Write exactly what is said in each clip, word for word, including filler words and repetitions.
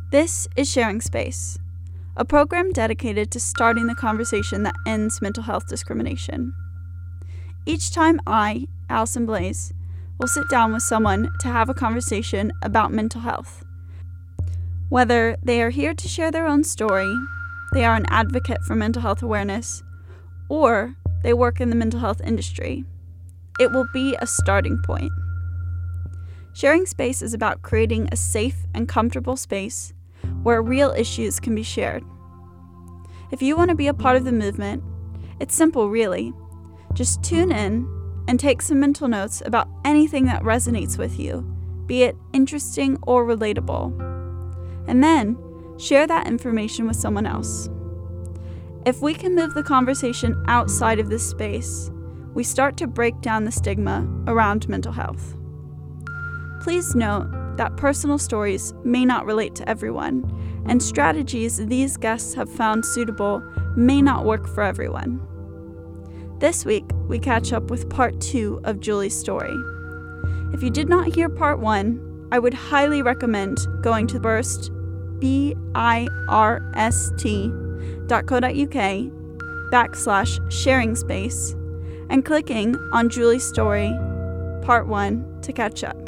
This is Sharing Space, a program dedicated to starting the conversation that ends mental health discrimination. Each time I, Allison Blaze, will sit down with someone to have a conversation about mental health. Whether they are here to share their own story, they are an advocate for mental health awareness, or they work in the mental health industry, it will be a starting point. Sharing Space is about creating a safe and comfortable space where real issues can be shared. If you want to be a part of the movement, it's simple really. Just tune in and take some mental notes about anything that resonates with you, be it interesting or relatable. And then share that information with someone else. If we can move the conversation outside of this space, we start to break down the stigma around mental health. Please note that personal stories may not relate to everyone, and strategies these guests have found suitable may not work for everyone. This week, we catch up with part two of Julie's story. If you did not hear part one, I would highly recommend going to Birst, B I R S T dot co dot uk backslash sharing space and clicking on Julie's story, part one, to catch up.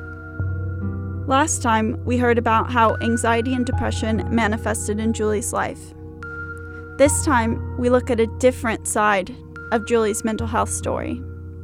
Last time, we heard about how anxiety and depression manifested in Julie's life. This time, we look at a different side of Julie's mental health story.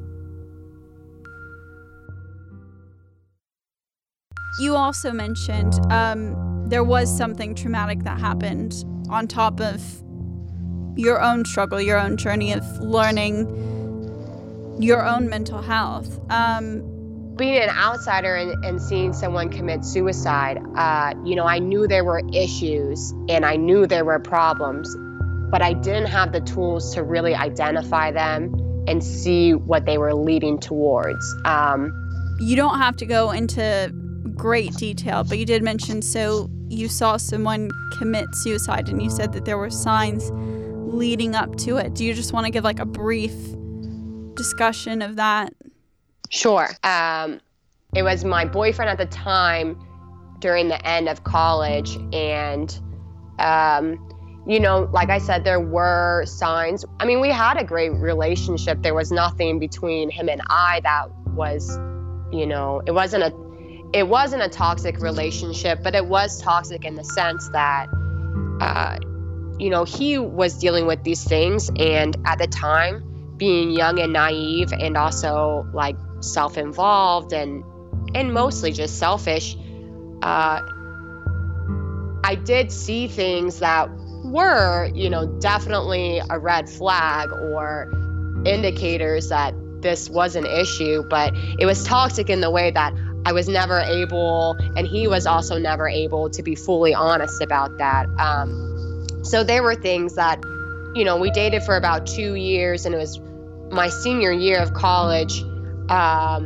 You also mentioned um, there was something traumatic that happened on top of your own struggle, your own journey of learning your own mental health. Um, Being an outsider and, and seeing someone commit suicide, uh, you know, I knew there were issues and I knew there were problems, but I didn't have the tools to really identify them and see what they were leading towards. Um, you don't have to go into great detail, but you did mention, so you saw someone commit suicide and you said that there were signs leading up to it. Do you just want to give like a brief discussion of that? Sure. Um, it was my boyfriend at the time during the end of college. And, um, you know, like I said, there were signs. I mean, we had a great relationship. There was nothing between him and I that was, you know, it wasn't a, it wasn't a toxic relationship, but it was toxic in the sense that, uh, you know, he was dealing with these things. And at the time, being young and naive and also like self-involved and and mostly just selfish, uh, I did see things that were, you know, definitely a red flag or indicators that this was an issue, but it was toxic in the way that I was never able, and he was also never able to be fully honest about that. Um, so there were things that, you know, we dated for about two years and it was my senior year of college. Um,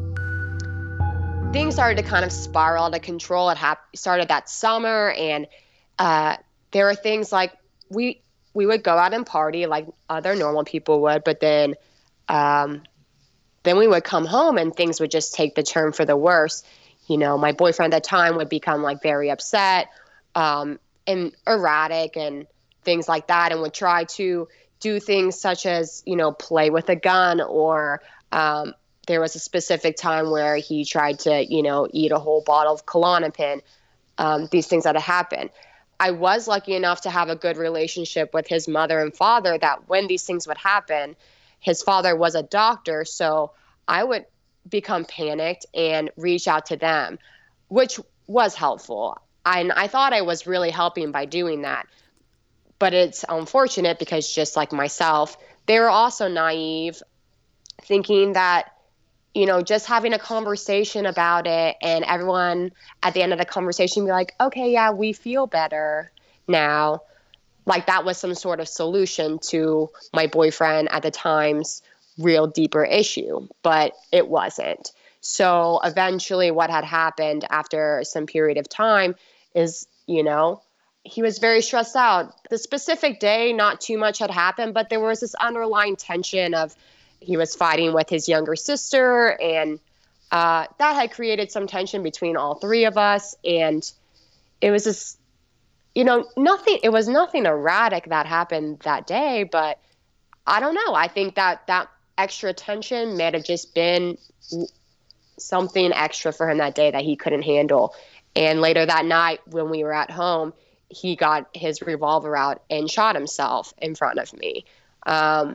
things started to kind of spiral out of control. It hap- started that summer, and uh, there were things like we we would go out and party like other normal people would, but then um, then we would come home and things would just take the turn for the worse. You know, my boyfriend at the time would become like very upset um, and erratic and things like that, and would try to do things such as, you know, play with a gun, or um, there was a specific time where he tried to, you know, eat a whole bottle of Klonopin, um, these things that had happened. I was lucky enough to have a good relationship with his mother and father that when these things would happen, his father was a doctor, so I would become panicked and reach out to them, which was helpful. I, and I thought I was really helping by doing that. But it's unfortunate because just like myself, they were also naive, thinking that, you know, just having a conversation about it and everyone at the end of the conversation be like, okay, yeah, we feel better now. Like that was some sort of solution to my boyfriend at the time's real deeper issue, but it wasn't. So eventually what had happened after some period of time is, you know, he was very stressed out. The specific day, not too much had happened, but there was this underlying tension of he was fighting with his younger sister, and uh, that had created some tension between all three of us. And it was just, you know, nothing, it was nothing erratic that happened that day, but I don't know. I think that that extra attention may have just been something extra for him that day that he couldn't handle. And later that night when we were at home, he got his revolver out and shot himself in front of me. Um,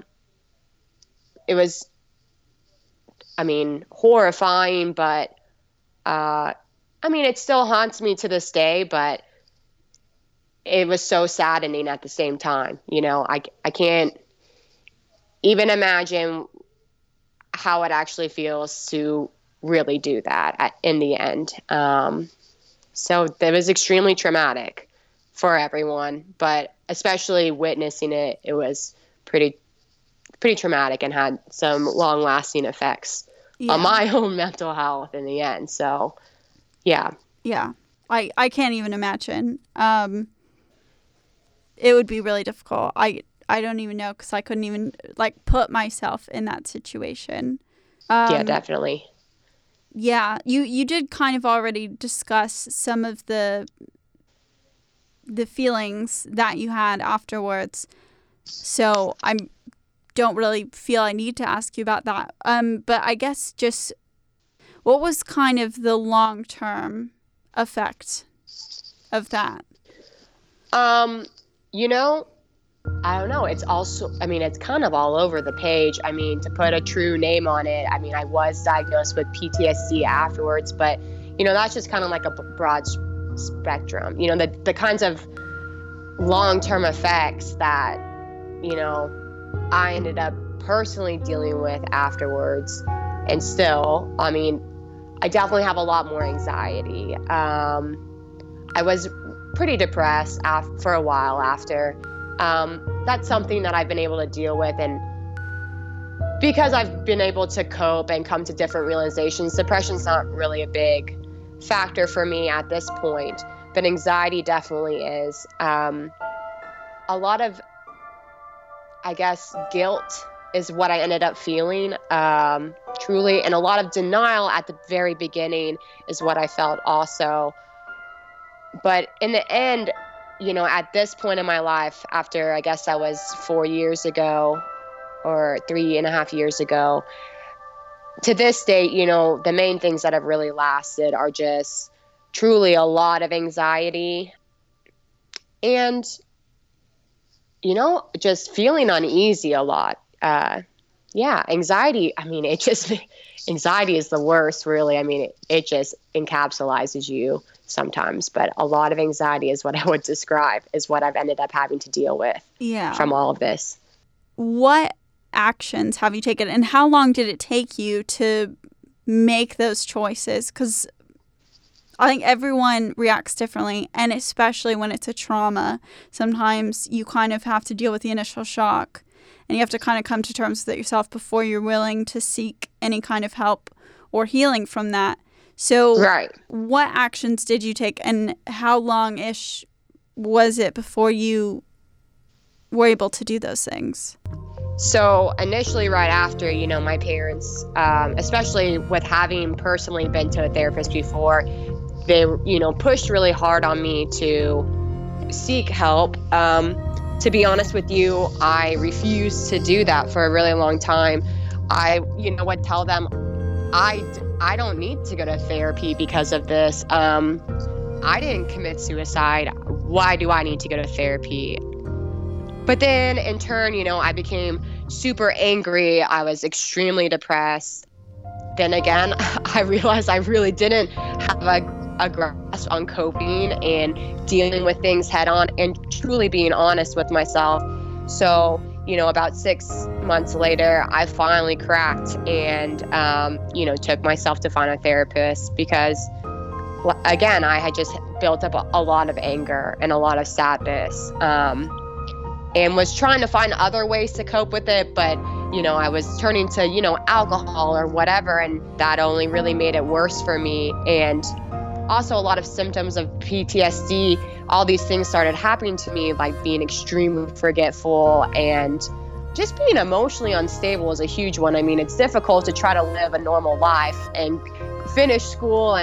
it was, I mean, horrifying, but, uh, I mean, it still haunts me to this day, but it was so saddening at the same time. You know, I, I can't even imagine how it actually feels to really do that at, in the end. Um, so that was extremely traumatic for everyone, but especially witnessing it, it was pretty, pretty traumatic and had some long lasting effects yeah. on my own mental health in the end. So yeah. Yeah. I, I can't even imagine. Um, it would be really difficult. I, I don't even know, because I couldn't even like put myself in that situation. Um, yeah, definitely. Yeah, you, you did kind of already discuss some of the the feelings that you had afterwards, so I don't really feel I need to ask you about that. Um, but I guess just what was kind of the long-term effect of that? Um, you know, I don't know. It's also, I mean, it's kind of all over the page. I mean, to put a true name on it, I mean, I was diagnosed with P T S D afterwards, but, you know, that's just kind of like a broad spectrum. You know, the, the kinds of long-term effects that, you know, I ended up personally dealing with afterwards. And still, I mean, I definitely have a lot more anxiety. Um, I was pretty depressed af- for a while after. Um, that's something that I've been able to deal with, and because I've been able to cope and come to different realizations, depression's not really a big factor for me at this point, but anxiety definitely is. Um, a lot of, I guess, guilt is what I ended up feeling, um, truly, and a lot of denial at the very beginning is what I felt also. But in the end, you know, at this point in my life, after I guess that was four years ago or three and a half years ago, to this date, you know, the main things that have really lasted are just truly a lot of anxiety and, you know, just feeling uneasy a lot. Uh, yeah, anxiety, I mean, it just, anxiety is the worst, really. I mean, it, it just encapsulates you sometimes, but a lot of anxiety is what I would describe is what I've ended up having to deal with yeah. from all of this. What actions have you taken, and how long did it take you to make those choices? Because I think everyone reacts differently, and especially when it's a trauma, sometimes you kind of have to deal with the initial shock, and you have to kind of come to terms with it yourself before you're willing to seek any kind of help or healing from that. So right. What actions did you take, and how long-ish was it before you were able to do those things? So initially, right after, you know, my parents, um, especially with having personally been to a therapist before, they, you know, pushed really hard on me to seek help. Um, to be honest with you, I refused to do that for a really long time. I, you know, would tell them, I, I don't need to go to therapy because of this. Um, I didn't commit suicide. Why do I need to go to therapy? But then in turn, you know, I became super angry. I was extremely depressed. Then again, I realized I really didn't have a, a grasp on coping and dealing with things head on and truly being honest with myself. So, you know, about six months later, I finally cracked and, um, you know, took myself to find a therapist because, again, I had just built up a, a lot of anger and a lot of sadness. Um, and was trying to find other ways to cope with it. But, you know, I was turning to, you know, alcohol or whatever, and that only really made it worse for me. And also a lot of symptoms of P T S D, all these things started happening to me, like being extremely forgetful and just being emotionally unstable is a huge one. I mean, it's difficult to try to live a normal life and finish school and,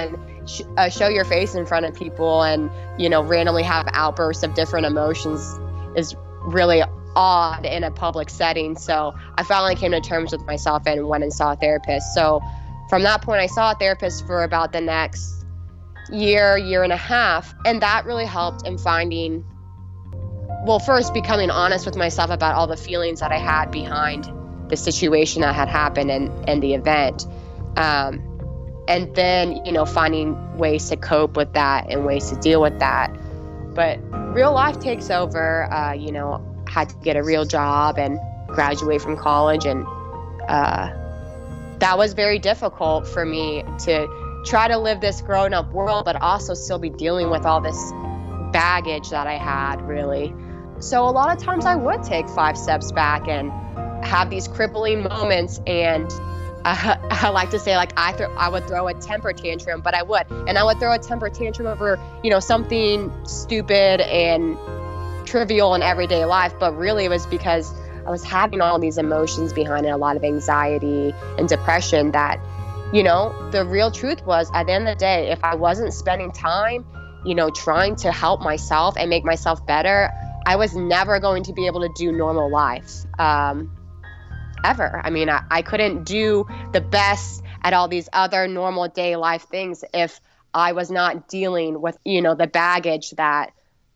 sh- uh, show your face in front of people and, you know, randomly have outbursts of different emotions is really odd in a public setting. So I finally came to terms with myself and went and saw a therapist. So from that point, I saw a therapist for about the next year, year and a half. And that really helped in finding, well, first becoming honest with myself about all the feelings that I had behind the situation that had happened and, and the event. Um, and then, you know, finding ways to cope with that and ways to deal with that. But real life takes over. Uh, you know, had to get a real job and graduate from college. And uh, that was very difficult for me to try to live this grown-up world, but also still be dealing with all this baggage that I had, really. So a lot of times I would take five steps back and have these crippling moments. And uh, I like to say, like, I, th- I would throw a temper tantrum, but I would. And I would throw a temper tantrum over, you know, something stupid and trivial in everyday life, but really it was because I was having all these emotions behind it, a lot of anxiety and depression that, you know, the real truth was, at the end of the day, if I wasn't spending time, you know, trying to help myself and make myself better, I was never going to be able to do normal life, um, ever. I mean, I, I couldn't do the best at all these other normal day life things if I was not dealing with, you know, the baggage that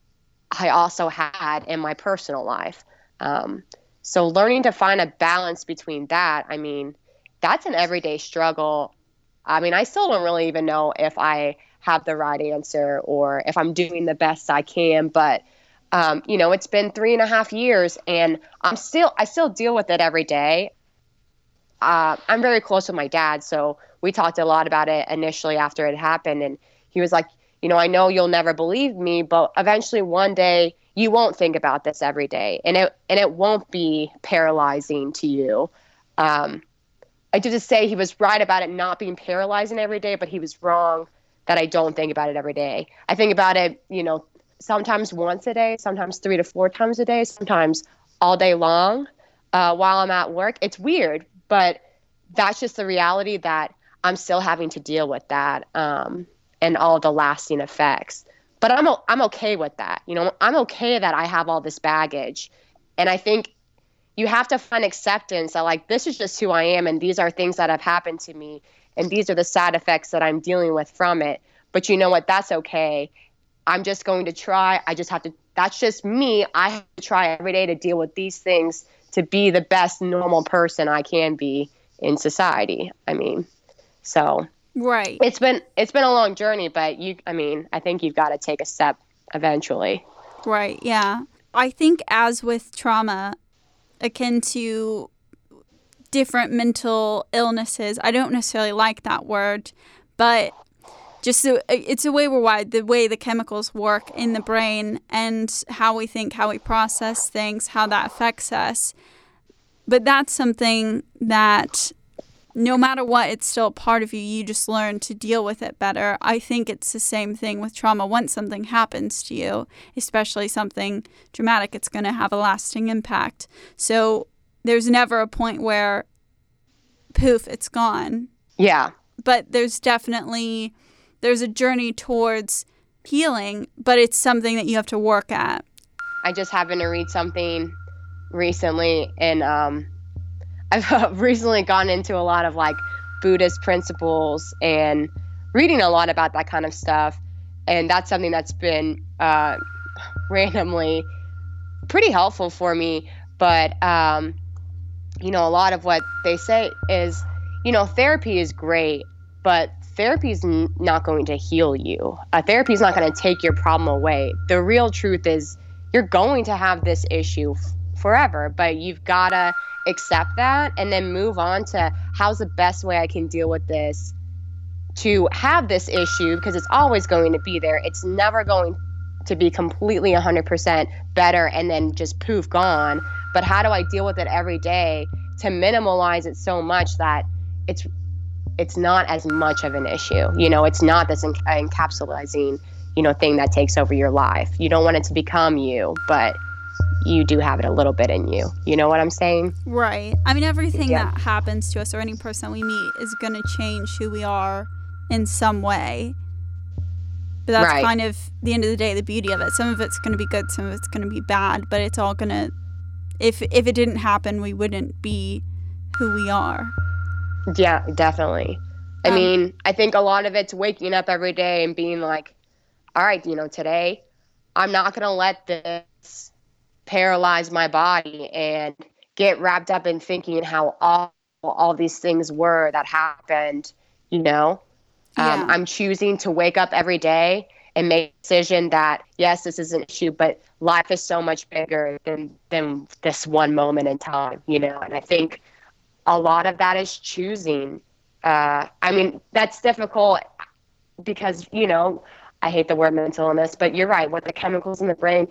I also had in my personal life. Um, so learning to find a balance between that, I mean, that's an everyday struggle. I mean, I still don't really even know if I have the right answer or if I'm doing the best I can, but um, you know, it's been three and a half years and I'm still, I still deal with it every day. Uh, I'm very close with my dad, so we talked a lot about it initially after it happened, and he was like, you know, I know you'll never believe me, but eventually one day you won't think about this every day, and it and it won't be paralyzing to you. Um, I did just say he was right about it not being paralyzing every day, but he was wrong that I don't think about it every day. I think about it, you know, sometimes once a day, sometimes three to four times a day, sometimes all day long uh, while I'm at work. It's weird, but that's just the reality that I'm still having to deal with that. Um, and all the lasting effects. But I'm I'm okay with that. You know, I'm okay that I have all this baggage. And I think you have to find acceptance that, like, this is just who I am, and these are things that have happened to me, and these are the side effects that I'm dealing with from it. But you know what? That's okay. I'm just going to try. I just have to, that's just me. I have to try every day to deal with these things to be the best normal person I can be in society. I mean, so... Right. It's been it's been a long journey, but you I mean, I think you've got to take a step eventually. Right, yeah. I think as with trauma, akin to different mental illnesses, I don't necessarily like that word, but just so, it's a way we're wired, the way the chemicals work in the brain and how we think, how we process things, how that affects us. But that's something that no matter what, it's still a part of you. You just learn to deal with it better. I think it's the same thing with trauma. Once something happens to you, especially something dramatic, it's going to have a lasting impact. So there's never a point where, poof, it's gone. Yeah. But there's definitely, there's a journey towards healing, but it's something that you have to work at. I just happened to read something recently, and um, I've recently gone into a lot of like Buddhist principles and reading a lot about that kind of stuff. And that's something that's been uh, randomly pretty helpful for me. But, um, you know, a lot of what they say is, you know, therapy is great, but therapy is n- not going to heal you. Uh, therapy is not going to take your problem away. The real truth is you're going to have this issue f- forever, but you've got to accept that and then move on to how's the best way I can deal with this to have this issue, because it's always going to be there. It's never going to be completely one hundred percent better and then just poof, gone. But how do I deal with it every day to minimalize it so much that it's it's not as much of an issue? You know, it's not this enc- encapsulating, you know, thing that takes over your life. You don't want it to become you, but you do have it a little bit in you. You know what I'm saying? Right. I mean, everything Yeah. that happens to us or any person we meet is going to change who we are in some way. But that's Right. kind of the end of the day, the beauty of it. Some of it's going to be good, some of it's going to be bad, but it's all going to, if if it didn't happen, we wouldn't be who we are. Yeah, definitely. I Um, mean, I think a lot of it's waking up every day and being like, all right, you know, today I'm not going to let this paralyze my body and get wrapped up in thinking how awful all these things were that happened, you know? Um, Yeah. I'm choosing to wake up every day and make a decision that, yes, this is an issue, but life is so much bigger than, than this one moment in time, you know? And I think a lot of that is choosing. Uh, I mean, that's difficult because, you know, I hate the word mental illness, but you're right. With the chemicals in the brain,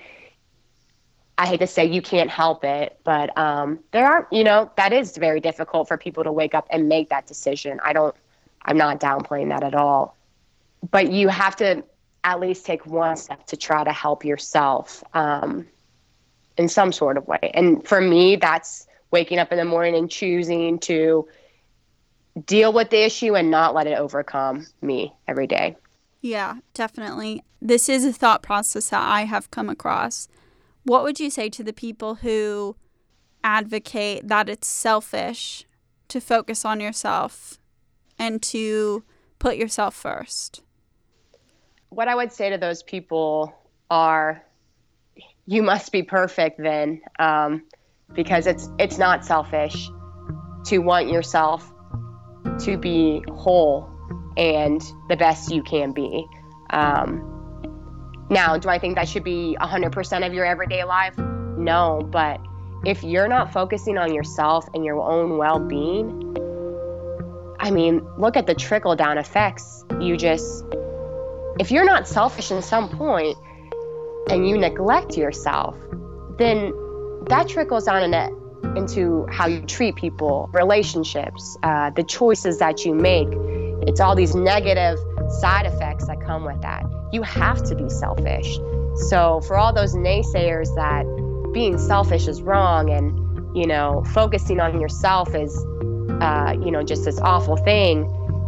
I hate to say you can't help it, but um, there are, you know, that is very difficult for people to wake up and make that decision. I don't, I'm not downplaying that at all. But you have to at least take one step to try to help yourself um, in some sort of way. And for me, that's waking up in the morning and choosing to deal with the issue and not let it overcome me every day. Yeah, definitely. This is a thought process that I have come across. What would you say to the people who advocate that it's selfish to focus on yourself and to put yourself first? What I would say to those people are, you must be perfect then, um, because it's it's not selfish to want yourself to be whole and the best you can be. Um, now, do I think that should be one hundred percent of your everyday life? No, but if you're not focusing on yourself and your own well-being, I mean, look at the trickle-down effects. You just, if you're not selfish in some point and you neglect yourself, then that trickles down in it, into how you treat people, relationships, uh, the choices that you make. It's all these negative side effects that come with that. You have to be selfish. So for all those naysayers that being selfish is wrong and, you know, focusing on yourself is, uh, you know, just this awful thing,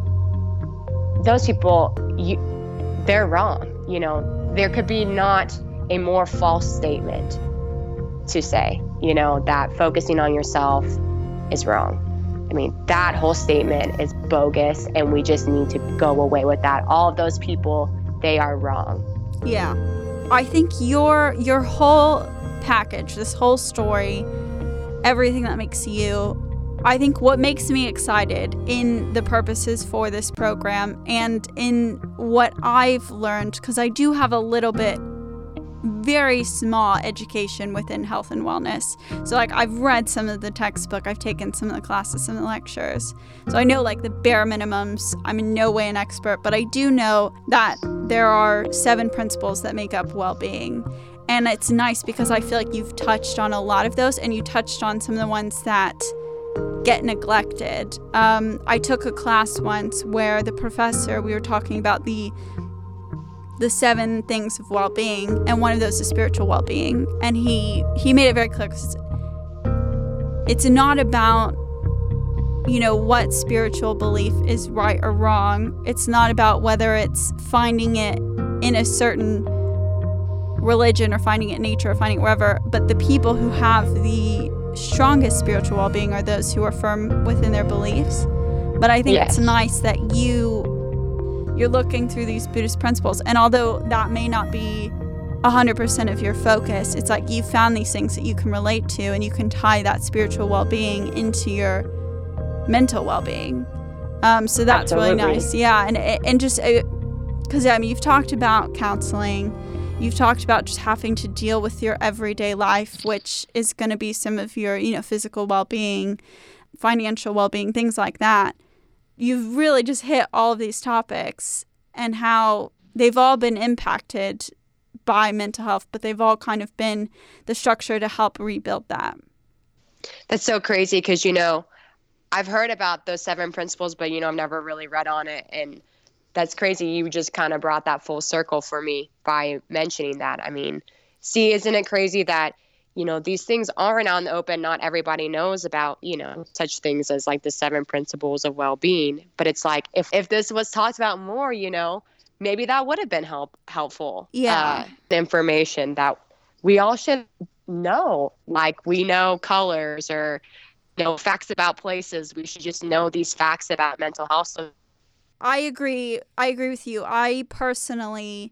those people, you, they're wrong. You know, there could be not a more false statement to say, you know, that focusing on yourself is wrong. I mean, that whole statement is bogus, and we just need to go away with that. All of those people, they are wrong. Yeah. I think your your whole package, this whole story, everything that makes you, I think what makes me excited in the purposes for this program and in what I've learned, because I do have a little bit very small education within health and wellness. So like I've read some of the textbook, I've taken some of the classes, some of the lectures. So I know like the bare minimums. I'm in no way an expert, but I do know that there are seven principles that make up well-being. And it's nice because I feel like you've touched on a lot of those, and you touched on some of the ones that get neglected. Um, I took a class once where the professor, we were talking about the the seven things of well-being, and one of those is spiritual well-being. And he he made it very clear, 'cause it's not about, you know, what spiritual belief is right or wrong. It's not about whether it's finding it in a certain religion or finding it in nature or finding it wherever, but the people who have the strongest spiritual well-being are those who are firm within their beliefs. But I think Yes. it's nice that you you're looking through these Buddhist principles, and although that may not be one hundred percent of your focus, it's like you found these things that you can relate to, and you can tie that spiritual well-being into your mental well-being. Um, so that's Absolutely. really nice. Yeah, and and just because I mean, you've talked about counseling, you've talked about just having to deal with your everyday life, which is going to be some of your, you know, physical well-being, financial well-being, things like that. You've really just hit all of these topics and how they've all been impacted by mental health, but they've all kind of been the structure to help rebuild that. That's so crazy because, you know, I've heard about those seven principles, but, you know, I've never really read on it. And that's crazy. You just kind of brought that full circle for me by mentioning that. I mean, see, isn't it crazy that, you know, these things aren't out in the open. Not everybody knows about, you know, such things as like the seven principles of well-being. But it's like, if, if this was talked about more, you know, maybe that would have been help helpful. Yeah. Uh, information that we all should know. Like, we know colors or know facts about places. We should just know these facts about mental health. So I agree. I agree with you. I personally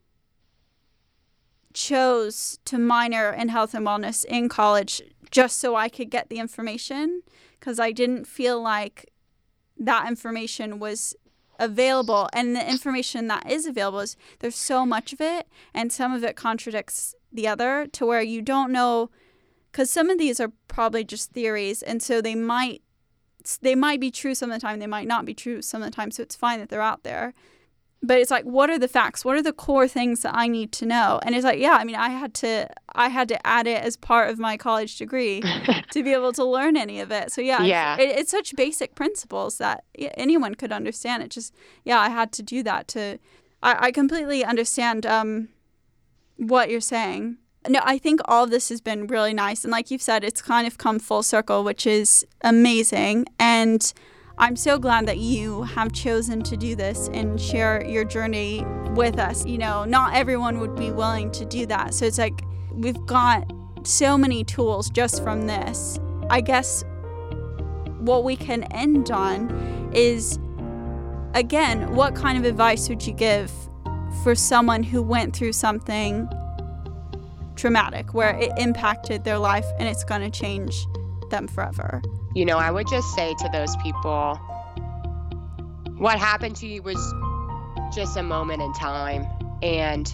chose to minor in health and wellness in college just so I could get the information, because I didn't feel like that information was available. And the information that is available is there's so much of it, and some of it contradicts the other, to where you don't know, because some of these are probably just theories, and so they might they might be true some of the time, they might not be true some of the time, so it's fine that they're out there. But it's like, what are the facts? What are the core things that I need to know? And it's like, yeah, I mean, I had to I had to add it as part of my college degree to be able to learn any of it. So yeah, yeah. It, it's such basic principles that anyone could understand. It just, yeah, I had to do that to, I, I completely understand um, what you're saying. No, I think all of this has been really nice. And like you've said, it's kind of come full circle, which is amazing. And I'm so glad that you have chosen to do this and share your journey with us. You know, not everyone would be willing to do that. So it's like, we've got so many tools just from this. I guess what we can end on is, again, what kind of advice would you give for someone who went through something traumatic where it impacted their life and it's going to change them forever? You know, I would just say to those people, what happened to you was just a moment in time. And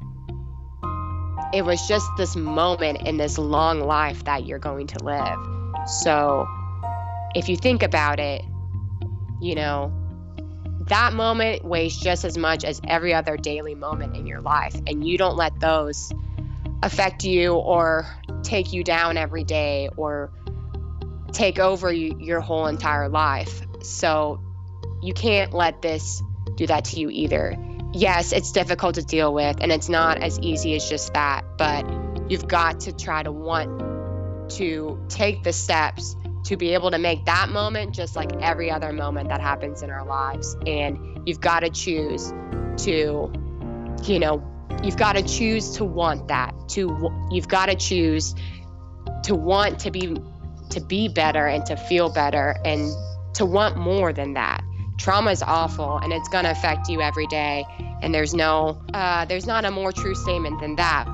it was just this moment in this long life that you're going to live. So if you think about it, you know, that moment weighs just as much as every other daily moment in your life. And you don't let those affect you or take you down every day or take over you, your whole entire life. So you can't let this do that to you either. Yes, it's difficult to deal with, and it's not as easy as just that, but you've got to try to want to take the steps to be able to make that moment just like every other moment that happens in our lives. And you've got to choose to, you know, you've got to choose to want that, to, you've got to choose to want to be to be better and to feel better and to want more than that. Trauma is awful, and it's going to affect you every day. And there's no, uh, there's not a more true statement than that.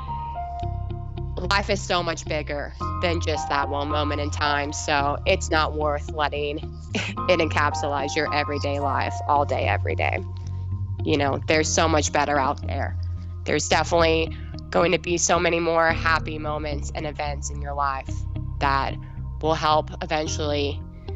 But life is so much bigger than just that one moment in time. So it's not worth letting it encapsulate your everyday life all day, every day. You know, there's so much better out there. There's definitely going to be so many more happy moments and events in your life that will help eventually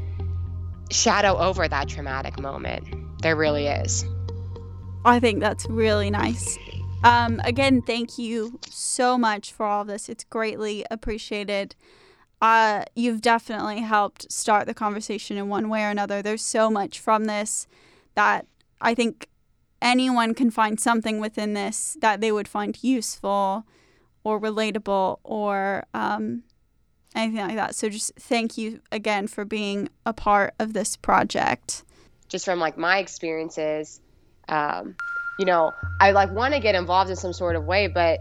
shadow over that traumatic moment. There really is. I think that's really nice. Um, again, thank you so much for all of this. It's greatly appreciated. Uh, you've definitely helped start the conversation in one way or another. There's so much from this that I think anyone can find something within this that they would find useful or relatable or um, anything like that. So just thank you again for being a part of this project. Just from like my experiences, um, you know, I like want to get involved in some sort of way, but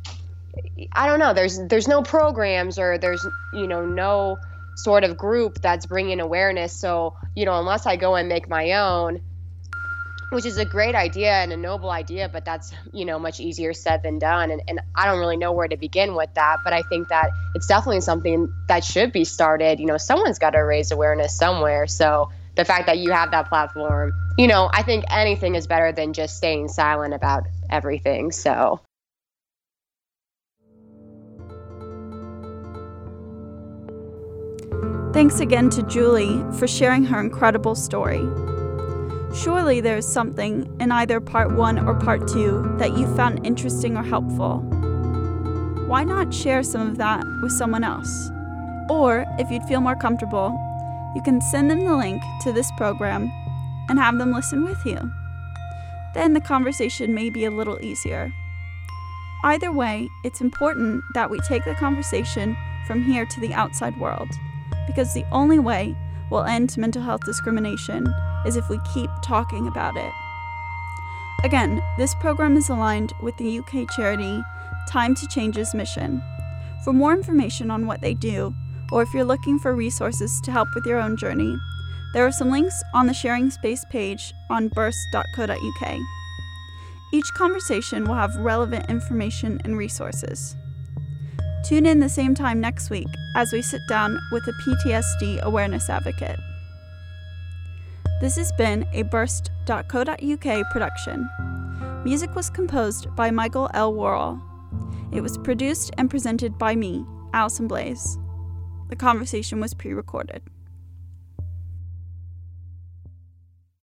I don't know, there's, there's no programs or there's, you know, no sort of group that's bringing awareness. So, you know, unless I go and make my own, which is a great idea and a noble idea, but that's, you know, much easier said than done. And, and I don't really know where to begin with that, but I think that it's definitely something that should be started. You know, someone's got to raise awareness somewhere. So the fact that you have that platform, you know, I think anything is better than just staying silent about everything. So. Thanks again to Julie for sharing her incredible story. Surely there is something in either part one or part two that you found interesting or helpful. Why not share some of that with someone else? Or, if you'd feel more comfortable, you can send them the link to this program and have them listen with you. Then the conversation may be a little easier. Either way, it's important that we take the conversation from here to the outside world, because the only way we'll end mental health discrimination is if we keep talking about it. Again, this program is aligned with the U K charity Time to Change's mission. For more information on what they do, or if you're looking for resources to help with your own journey, there are some links on the Sharing Space page on burst dot co dot U K. Each conversation will have relevant information and resources. Tune in the same time next week as we sit down with a P T S D awareness advocate. This has been a burst dot co dot U K production. Music was composed by Michael L. Worrell. It was produced and presented by me, Allison Blaze. The conversation was pre-recorded.